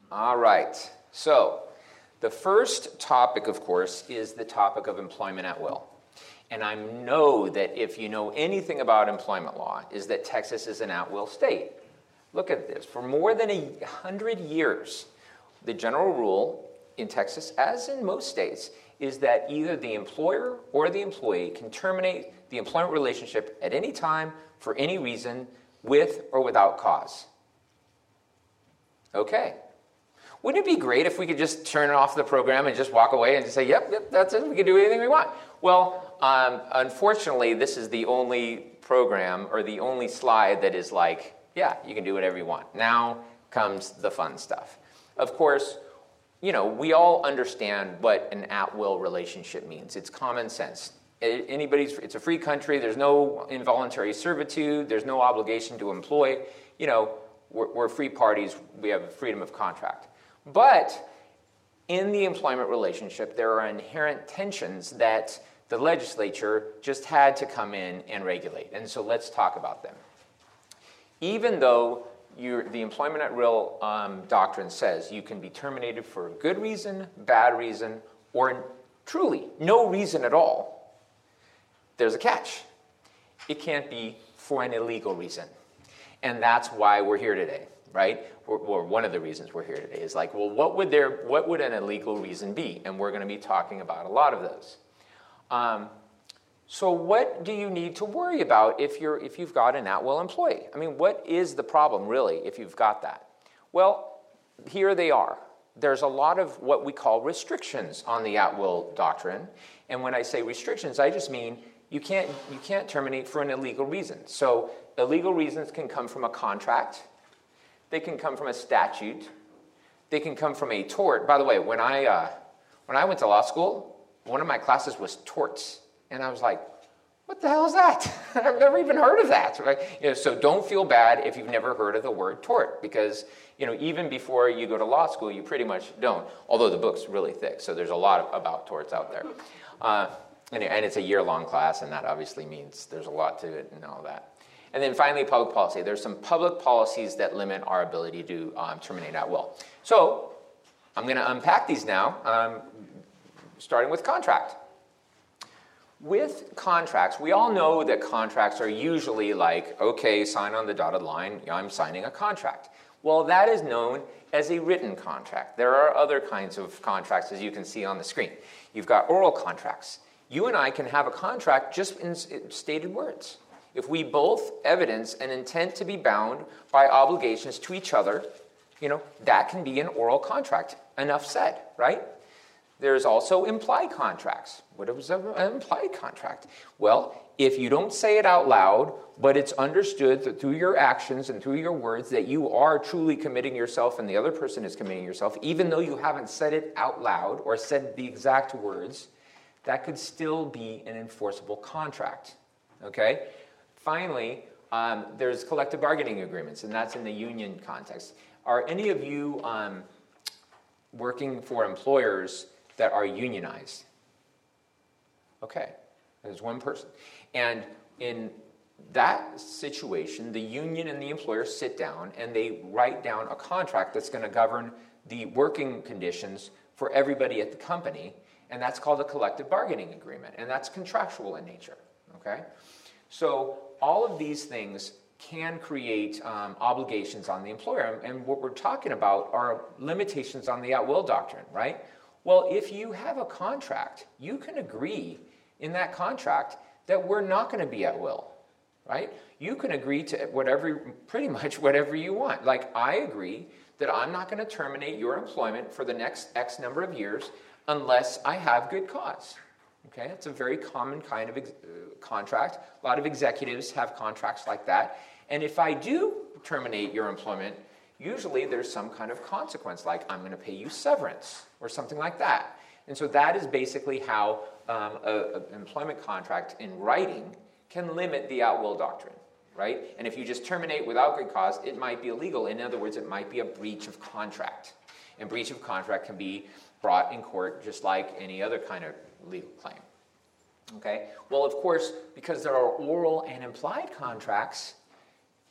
All right. So the first topic, of course, is the topic of employment at will. And I know that if you know anything about employment law, is that Texas is an at-will state. Look at this. For more than 100 years, the general rule in Texas, as in most states, is that either the employer or the employee can terminate the employment relationship at any time for any reason, with or without cause. Okay. Wouldn't it be great if we could just turn off the program and just walk away and just say, yep, that's it, we can do anything we want? Well, unfortunately, this is the only program or the only slide that is like, yeah, you can do whatever you want. Now comes the fun stuff. Of course, we all understand what an at-will relationship means. It's common sense. It's a free country. There's no involuntary servitude. There's no obligation to employ. We're free parties. We have freedom of contract. But in the employment relationship, there are inherent tensions that the legislature just had to come in and regulate. And so let's talk about them. Even though the employment at will doctrine says you can be terminated for a good reason, bad reason, or truly no reason at all, there's a catch. It can't be for an illegal reason. And that's why we're here today, right? Or one of the reasons we're here today is like, well, what would an illegal reason be? And we're going to be talking about a lot of those. So what do you need to worry about if you've got an at-will employee? I mean, what is the problem, really, if you've got that? Well, here they are. There's a lot of what we call restrictions on the at-will doctrine. And when I say restrictions, I just mean you can't terminate for an illegal reason. So illegal reasons can come from a contract. They can come from a statute. They can come from a tort. By the way, when I went to law school, one of my classes was torts. And I was like, what the hell is that? I've never even heard of that. Right? So don't feel bad if you've never heard of the word tort, because even before you go to law school, you pretty much don't. Although the book's really thick, so there's a lot about torts out there. And it's a year-long class, and that obviously means there's a lot to it and all that. And then finally, public policy. There's some public policies that limit our ability to terminate at will. So I'm going to unpack these now, starting with contract. With contracts, we all know that contracts are usually like, okay, sign on the dotted line, I'm signing a contract. Well, that is known as a written contract. There are other kinds of contracts, as you can see on the screen. You've got oral contracts. You and I can have a contract just in stated words. If we both evidence an intent to be bound by obligations to each other, that can be an oral contract. Enough said, right? There's also implied contracts. What is an implied contract? Well, if you don't say it out loud, but it's understood that through your actions and through your words that you are truly committing yourself and the other person is committing yourself, even though you haven't said it out loud or said the exact words, that could still be an enforceable contract. Okay? Finally, there's collective bargaining agreements, and that's in the union context. Are any of you working for employers that are unionized? Okay, there's one person. And in that situation, the union and the employer sit down and they write down a contract that's going to govern the working conditions for everybody at the company, and that's called a collective bargaining agreement, and that's contractual in nature, okay? So all of these things can create obligations on the employer, and what we're talking about are limitations on the at-will doctrine, right? Well, if you have a contract, you can agree in that contract that we're not going to be at will, right? You can agree to pretty much whatever you want. Like, I agree that I'm not going to terminate your employment for the next X number of years unless I have good cause. Okay, it's a very common kind of contract. A lot of executives have contracts like that. And if I do terminate your employment, usually there's some kind of consequence, like I'm going to pay you severance or something like that. And so that is basically how an employment contract in writing can limit the at-will doctrine, right? And if you just terminate without good cause, it might be illegal. In other words, it might be a breach of contract. And breach of contract can be brought in court just like any other kind of legal claim. Okay? Well, of course, because there are oral and implied contracts,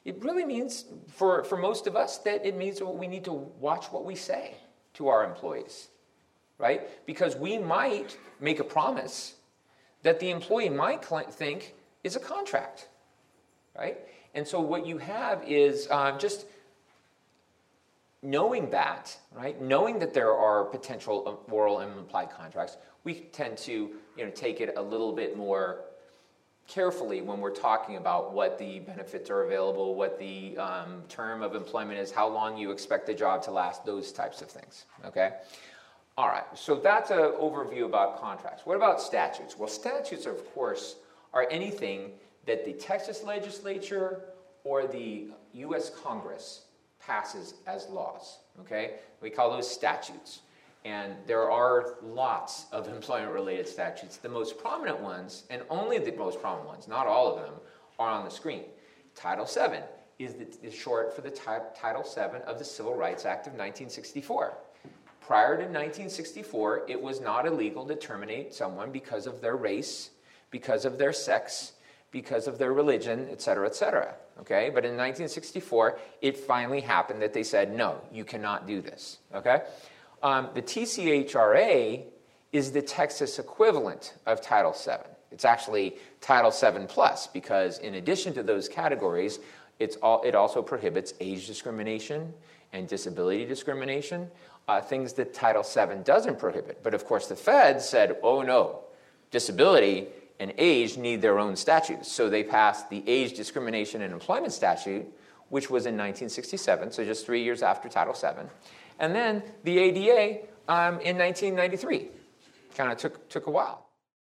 it really means, for most of us, that it means we need to watch what we say to our employees, right? Because we might make a promise that the employee might think is a contract, right? And so what you have is just knowing that, right? Knowing that there are potential oral and implied contracts, we tend to take it a little bit more carefully when we're talking about what the benefits are available, what the term of employment is, how long you expect the job to last, those types of things, okay? All right, so that's an overview about contracts. What about statutes? Well, statutes, of course, are anything that the Texas legislature or the U.S. Congress passes as laws, okay? We call those statutes. And there are lots of employment-related statutes. The most prominent ones, and only the most prominent ones, not all of them, are on the screen. Title VII is short for the Title VII of the Civil Rights Act of 1964. Prior to 1964, it was not illegal to terminate someone because of their race, because of their sex, because of their religion, et cetera, okay? But in 1964, it finally happened that they said, no, you cannot do this, okay? The TCHRA is the Texas equivalent of Title VII. It's actually Title VII Plus, because in addition to those categories, it also prohibits age discrimination and disability discrimination, things that Title VII doesn't prohibit. But of course, the feds said, oh no, disability and age need their own statutes. So they passed the Age Discrimination and Employment Statute, which was in 1967, so just 3 years after Title VII. And then the ADA in 1993. Kind of took a while.